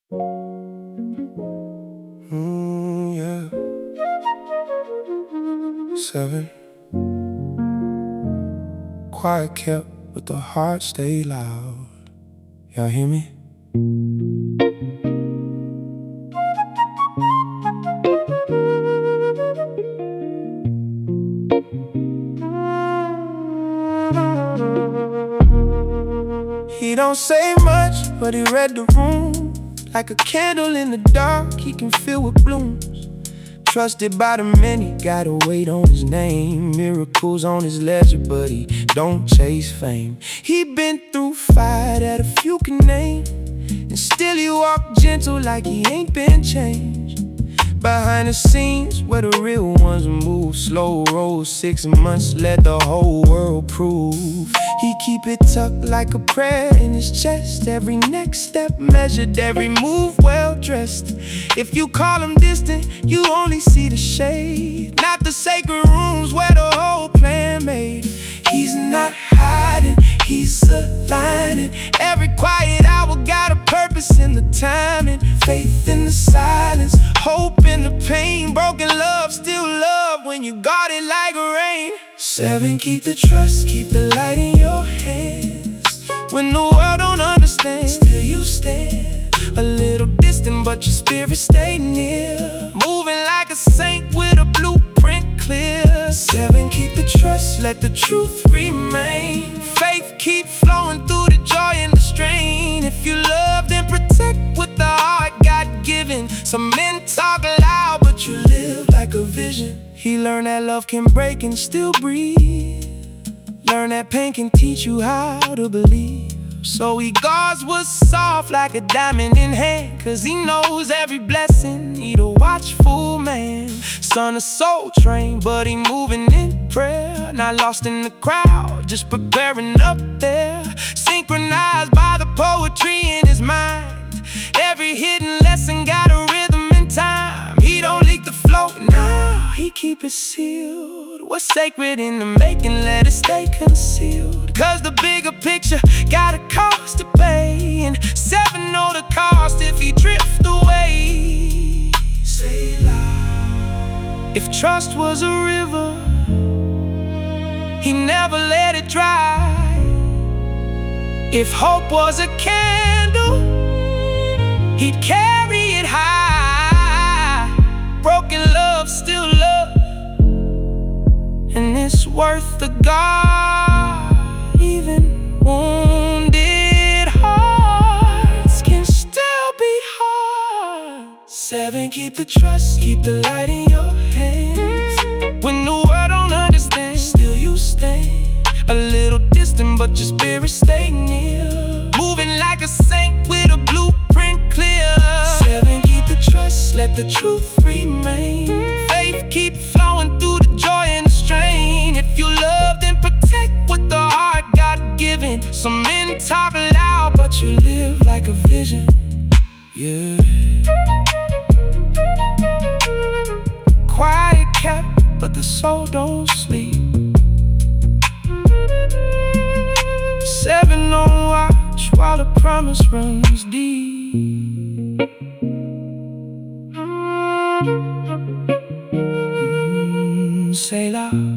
Yeah. 7. Quiet kept, but the heart stayed loud. Y'all hear me? He don't say much, but he read the room. Like a candle in the dark, he can fill with blooms. Trusted by the many, got a weight on his name. Miracles on his ledger, but he don't chase fame. He been through fire that a few can name, and still he walk gentle like he ain't been changed. Behind the scenes, where the real ones move, slow roll, 6 months, let the whole world prove. He keep it tucked like a prayer in his chest. Every next step measured, every move well dressed. If you call him distant, you only see the shade, not the sacred rooms where the whole plan made. He's not hiding, he's aligning. Every quiet hour got a purpose in the timing. Faith in the silence, hope in the pain. Broken love, still love when you got it like rain. 7, keep the trust, keep the light in your hands. When the world don't understand, still you stand. A little distant, but your spirit stay near. Moving like a saint with a blueprint clear. 7, keep the trust, let the truth remain. Faith keep flowing through the joy and the strain. If you love, then protect with the heart God-given. Some men talk loud, but you live like a vision. He learned that love can break and still breathe. Learn that pain can teach you how to believe. So he guards what's soft like a diamond in hand, 'cause he knows every blessing need a watchful man. Son of Soul Train, but he moving in prayer. Not lost in the crowd, just preparing up there. Synchronized by the poetry in his mind. Every hidden lesson got a rhythm and time. He don't leak the flow, nah, he keep it sealed. What's sacred in the making, let it stay concealed. 'Cause the bigger picture got a cost to pay, and 7 know the cost if he drift away. Say loud. If trust was a river, he never let it dry. If hope was a candle, he'd carry it high. Broken love, still love, and it's worth the guard. Even wounded hearts can still be hard. 7, keep the trust, keep the light in your hands. When the world don't understand, still you stand. A little distant, but your spirit stay near. Moving like a saint with a blueprint clear. 7, keep the trust, let the truth remain. Faith keep flowing through the joy and the strain. If you love, then protect with the heart God-given. Some men talk loud, but you live like a vision. Yeah. Quiet kept, but the soul don't sleep. 7 on watch while the promise runs deep. Say loud.